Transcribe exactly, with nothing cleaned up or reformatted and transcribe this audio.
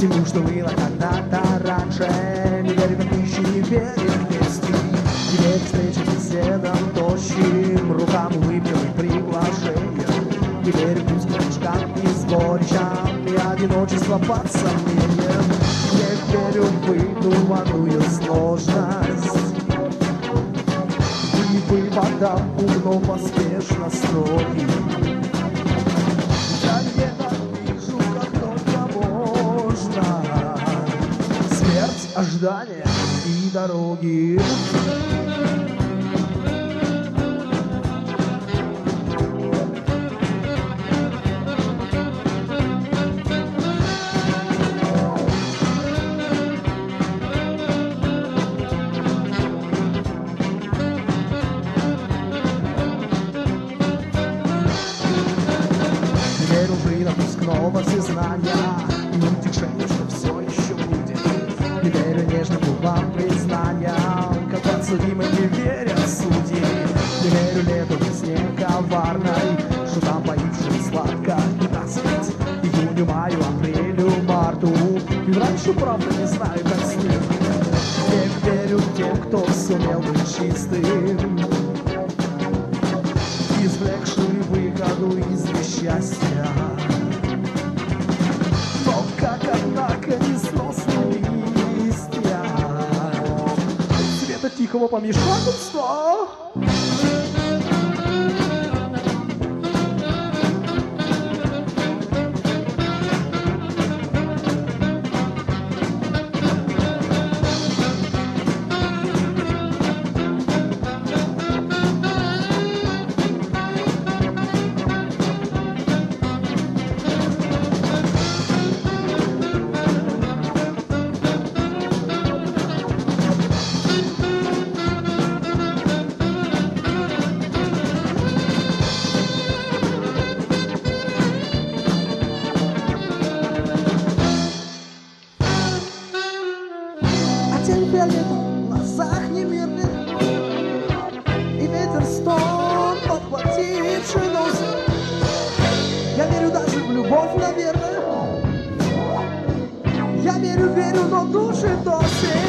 всему, что было когда-то раньше. Не верим в пищу, не верим в вести. Не верим в встречи с беседам тощим, рукам выпил и приглашением. Не верим в устрешкам и сборищам, и одиночество под сомнением. Не верю в выдуманную сложность и выводом умно поспешно строгим. Я ненавижу, как только можно, смерть, ожидание и дороги. Напускного сознания и утешения, что все еще будет. Не верю нежным губам признания, как подсудимый не верят судьи. Не верю лету весне коварной, что там поившим сладко и таскать. Июню, маю, апрелю, марту, и раньше, правда, не знаю, как с ним. Не верю тем, кто сумел быть чистым, извлекший выходу из несчастья. Однако несносные листья цвета тихого помешательства. В глазах немирных, и ветер стон, подхвативший нос. Я верю даже в любовь, наверное. Я верю, верю, но души досить.